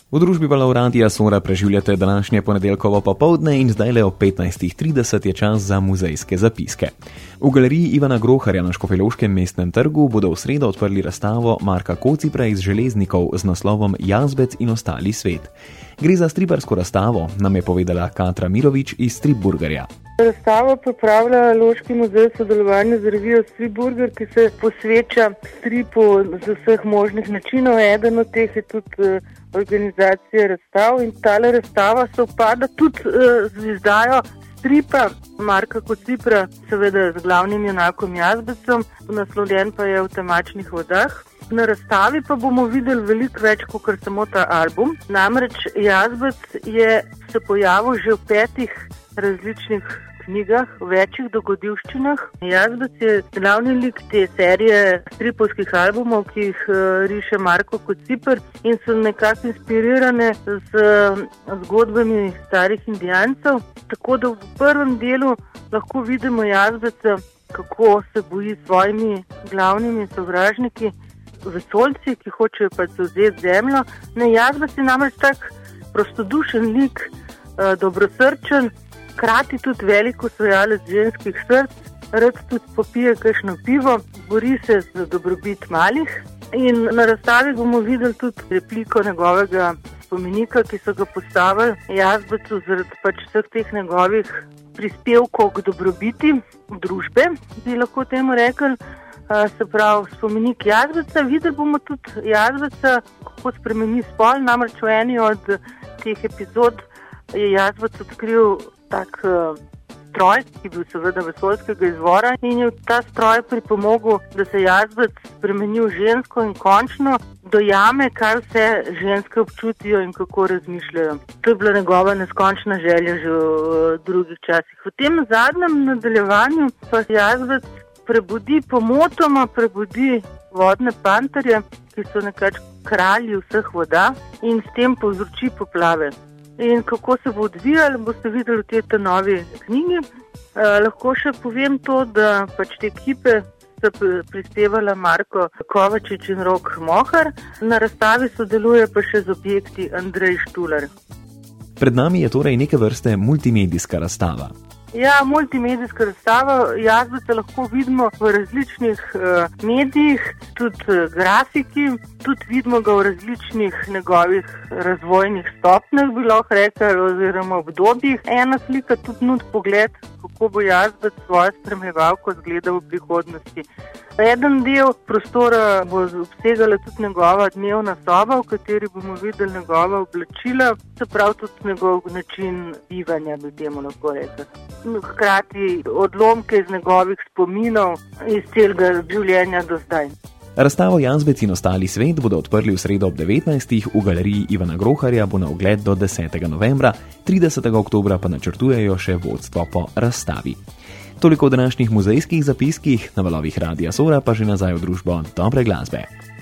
V družbi Valov Radia Sora preživljate današnje ponedeljkovo popoldne in zdajle ob 15:30 je čas za muzejske zapiske. V galeriji Ivana Groharja na Škofjeloškem mestnem trgu bodo v sredo odprli razstavo Marka Kocipra iz Železnikov z naslovom Jazbec in ostali svet. Gre za striparsko razstavo, nam je povedala Katra Mirović iz Stripburgerja. Razstavo pripravlja Loški muzej v sodelovanju z revijo Stripburger, ki se posveča stripu z vseh možnih načinov. Eden od teh je tudi organizacija razstav in tale razstava se upada tudi z izdajo stripa Marka Kocipra, seveda z glavnim junakom Jazbecom, naslovljen pa je v temačnih vodah. Na razstavi pa bomo videli veliko več kot samo ta album. Namreč Jazbec je se pojavil že v 5 različnih knjigah, v večjih dogodivščinah. Jazbec je glavni lik te serije stripovskih albumov, ki jih riše Marko Kocipr in so nekako inspirirane z zgodbami starih Indijancev. Tako da v prvem delu lahko vidimo Jazbeca, kako se boji s svojimi glavnimi sovražniki, vesoljci, ki hočejo pač zavzeti zemljo. Jazbec je namreč tak prostodušen lik, dobrosrčen, hkrati tudi velik osvajalec ženskih src, rad tudi popije kakšno pivo, bori se za dobrobit malih. In na razstavi bomo videli tudi repliko njegovega spomenika, ki so ga postavili Jazbecu zaradi pač vseh teh njegovih prispevkov k dobrobiti družbe, bi lahko temu rekli. Se pravi, spomenik Jazbeca. Videli bomo tudi Jazbeca, kako spremeni spol. Namreč v eni od teh epizod je Jazbec odkril tak stroj, ki je bil seveda vesoljskega izvora in je ta stroj pripomogel, da se Jazbec spremeni v žensko in končno dojame, kaj vse ženske občutijo in kako razmišljajo. To je bila njegova neskončna želja že v drugih časih. V tem zadnjem nadaljevanju pa Jazbec pomotoma prebudi vodne panterje, ki so nekako kralji vseh voda in s tem povzroči poplave. In kako se bo odvijalo, boste videli v tej novi knjigi. Lahko še povem to, da pač te ekipe sta prispevala Marko Kovačič in Rok Mohar. Na razstavi sodeluje pa še z objekti Andrej Štular. Pred nami je torej neke vrste multimedijska razstava. Ja, multimedijska razstava. Jazbeca lahko vidimo v različnih medijih, tudi grafiki, tudi vidimo ga v različnih njegovih razvojnih stopnjah, bi lahko rekli, oziroma obdobjih. Ena slika tudi nudi pogled, kako bo Jazbec svojo spremljevalko izgledal v prihodnosti. Eden del prostora bo obsegala tudi njegova dnevna soba, v kateri bomo videli njegova oblačila, se pravi tudi njegov način bivanja, bi temu lahko rekli. Hkrati odlomke iz njegovih spominov iz celega življenja do zdaj. Razstavo Jazbec in ostali svet bodo odprli v sredo ob 19. v galeriji Ivana Groharja, bo na ogled do 10. novembra, 30. oktobra pa načrtujejo še vodstvo po razstavi. Toliko v današnjih muzejskih zapiskih, na valovih Radia Sora pa že nazaj v družbo dobre glasbe.